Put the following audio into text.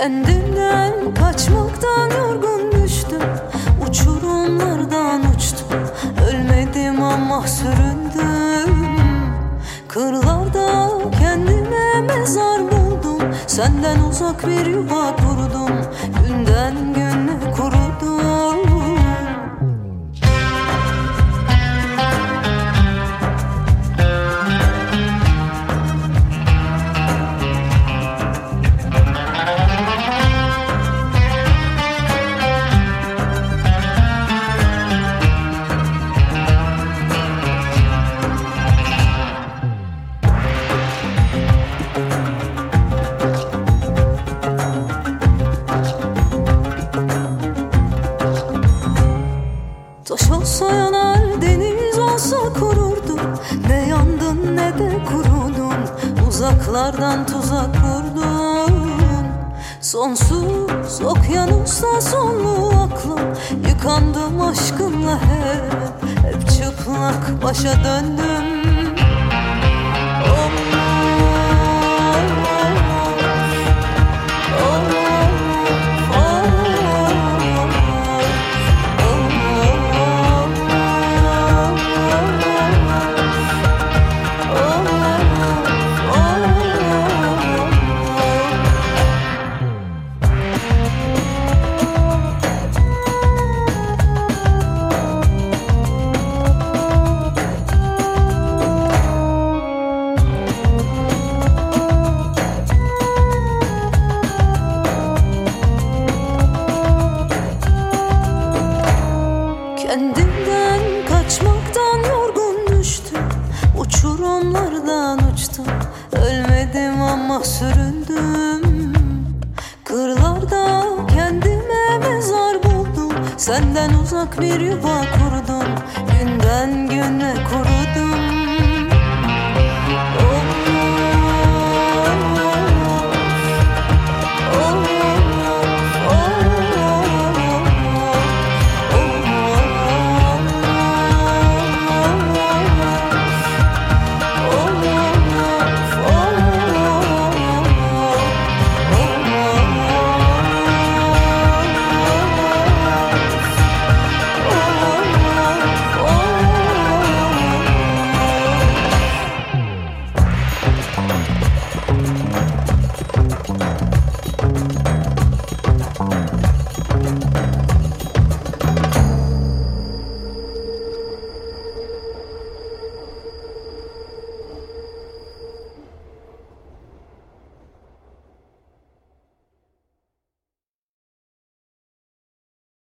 Kendimden kaçmaktan yorgun düştüm, uçurumlardan uçtum. Ölmedim ama süründüm. Kırlarda kendime mezar buldum. Senden uzak bir yuva kurdum. Günden güne kurudum. Taş olsa yanar, deniz olsa kururdum. Ne yandın ne de kurudun. Uzaklardan tuzak kurdun. Sonsuz okyanusta sonlu aklım. Yıkandım aşkınla hep çıplak başa döndüm. Kendimden kaçmaktan yorgun düştüm, uçurumlardan uçtum. Ölmedim ama süründüm. Kırlarda kendime mezar buldum. Senden uzak bir yuva kurdum. Günden güne kurudum.